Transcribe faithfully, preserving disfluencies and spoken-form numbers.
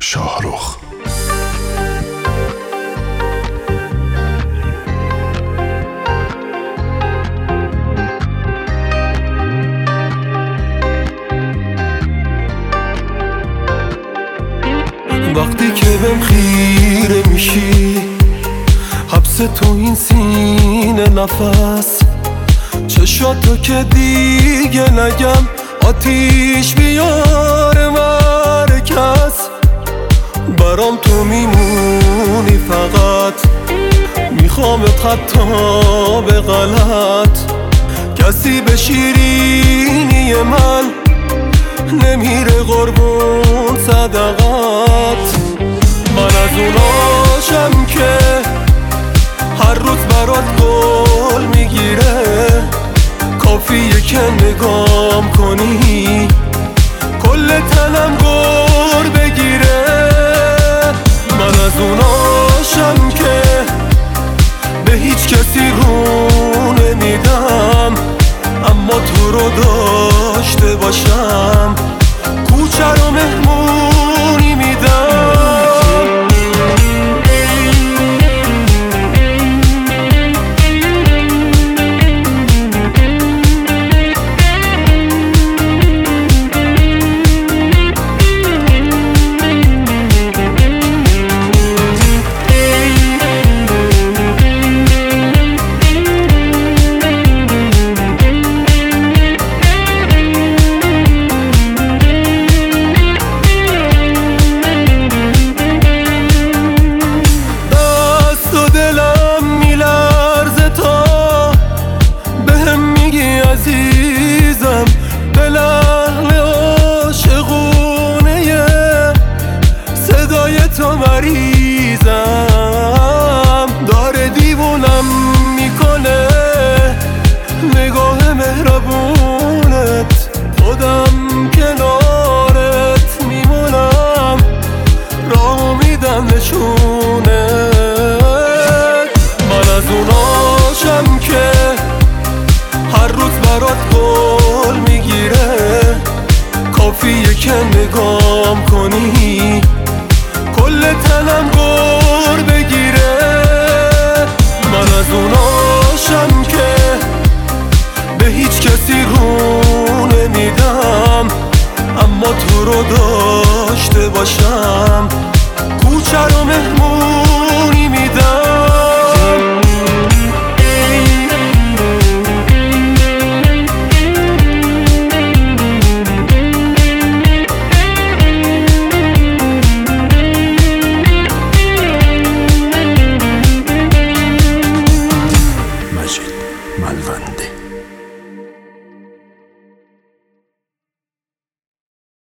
شاهرخ. وقتی که بهم خیره میشی، حبس تو این سینه نفس، چشاتو که دیگه نگم آتیش بیاره مرکز. برام تو میمونی فقط، میخوامت حتی به غلط. کسی به شیرینی من نمیره قربون صدقات. من از اوناشم که هر روز برات گل میگیره، کافیه که نگام کنی کل تنم گر بگیره. من از اوناشم که به هیچ کسی رو نمیدم، اما تو رو داشته باشم کوچه رو مهمونی میدم. عزیزم به لحن عاشقونه صدای تو مریضم، داره دیوونم میکنه نگاه مهربونت. خودم کنارت میمونم، راه میدم نشونت. من از اوناشم که هر روز برات گل میگیره، کافیه که نگام کنی کل تنم گر بگیره. من از اوناشم که به هیچ کسی رو نمیدم، اما تو رو داشته باشم کوچه رو مهمونی میدم. مجید ملوند.